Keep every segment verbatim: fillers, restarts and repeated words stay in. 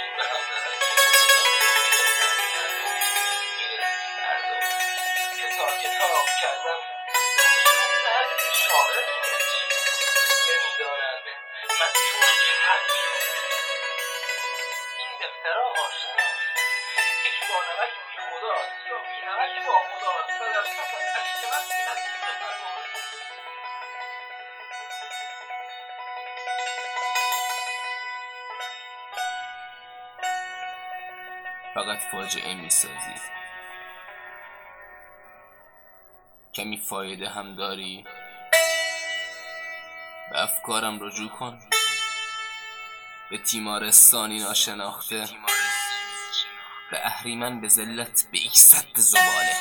به هم زدن میرسیم هر دو کتاب کتاب کردم گفتند این شاعر نمیدانند مدیون چه حرفی این دفترها آشناست یک با نمک بی خداست یا بی نمک با خداست و در صف اشک من مدیون پروانه فقط فاجعه میسازی، کمی فایده هم داری. به افکارم رجوع کن، به تیمارستانی ناشناخته، به اهریمن به ذلت به یک سد زباله.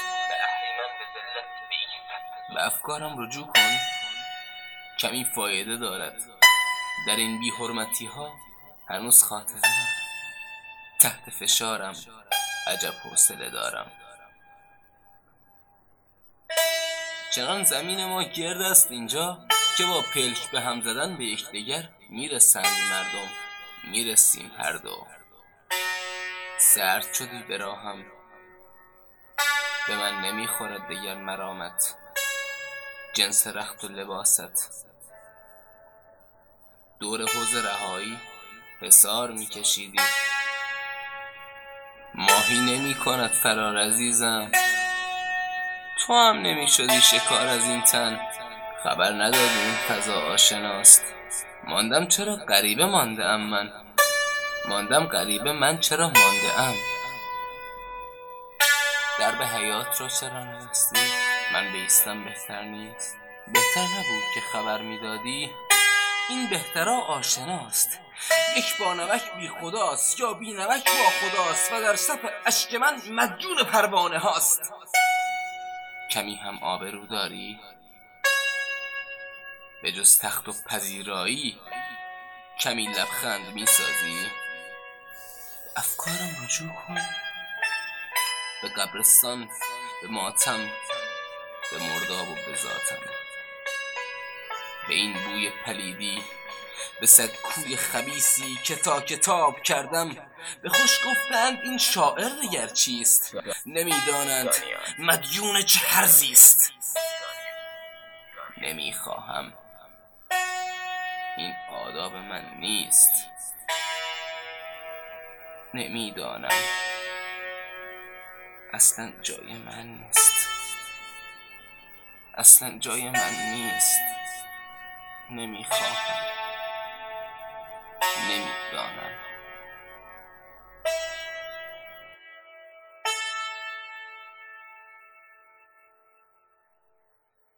به افکارم رجوع کن، کمی فایده دارد. در این بی حرمتی ها هنوز خاطره دارم. تحت فشارم عجب حوصله دارم. چنان زمین ما گرد است اینجا که با پلک به هم زدن به یکدیگر میرسند مردم. میرسیم هر دو. سرد شدی به راهم، به من نمیخورد دیگر مرامت. جنس رخت و لباست دور حوض رهایی حصار میکشیدی. ماهی نمی کند فرار عزیزم، تو هم نمی شدی شکار از این تن. خبر ندادی این فضا آشناست. ماندم چرا غریبه مانده ام من، ماندم غریبه من چرا مانده ام. درب حیات را چرا نبستی؟ من بیستم بهتر نیست؟ بهتر نبود که خبر میدادی؟ این بهترا آشناست. یک با نمک بی خداست یا بی نمک با خداست و در صف اشک من مدیون پروانه هاست. کمی هم آبرو داری؟ به جز تخت و پذیرایی کمی لبخند میسازی؟ به افکارم رجوع کن، به قبرستان، به ماتم، به مرداب و به ذاتم، به این بوی پلیدی، به سگکوی خبیسی که تا کتاب کردم. به خوش گفتند این شاعر دیگر چیست؟ نمیدانند مدیون چه هرزیست. نمیخواهم، این آداب من نیست. نمیدانم، اصلا جای من نیست. اصلا جای من نیست. نمیخواهم، نمیدانم.